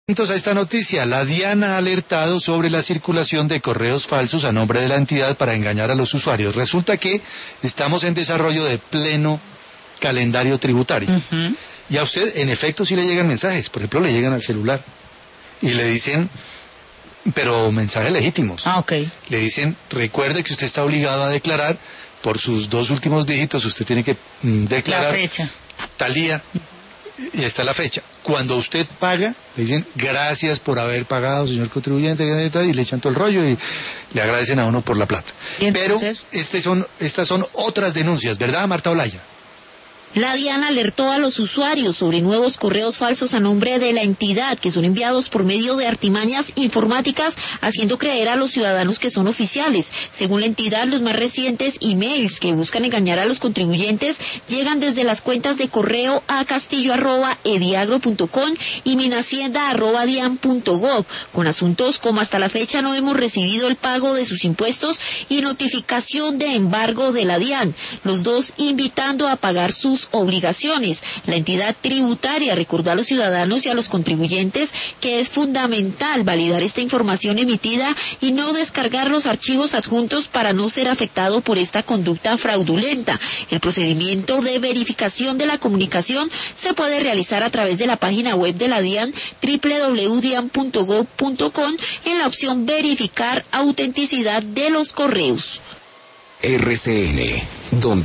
Entonces, a esta noticia, la DIAN ha alertado sobre la circulación de correos falsos a nombre de la entidad para engañar a los usuarios. Resulta que estamos en desarrollo de pleno calendario tributario. Y a usted, en efecto, sí le llegan mensajes. Por ejemplo, le llegan al celular y le dicen, pero mensajes legítimos. Le dicen, recuerde que usted está obligado a declarar por sus 2 últimos dígitos, usted tiene que declarar la fecha, tal día. Y está la fecha. Cuando usted paga, le dicen gracias por haber pagado, señor contribuyente, y le echan todo el rollo y le agradecen a uno por la plata. Pero estas son otras denuncias, ¿verdad, Marta Olaya? La DIAN alertó a los usuarios sobre nuevos correos falsos a nombre de la entidad que son enviados por medio de artimañas informáticas, haciendo creer a los ciudadanos que son oficiales. Según la entidad, los más recientes emails que buscan engañar a los contribuyentes llegan desde las cuentas de correo a castillo@ediagro.com y minhacienda@dian.gov, con asuntos como hasta la fecha no hemos recibido el pago de sus impuestos y notificación de embargo de la DIAN, los dos invitando a pagar sus obligaciones. La entidad tributaria recordó a los ciudadanos y a los contribuyentes que es fundamental validar esta información emitida y no descargar los archivos adjuntos para no ser afectado por esta conducta fraudulenta. El procedimiento de verificación de la comunicación se puede realizar a través de la página web de la DIAN, www.dian.gov.com, en la opción verificar autenticidad de los correos. RCN, donde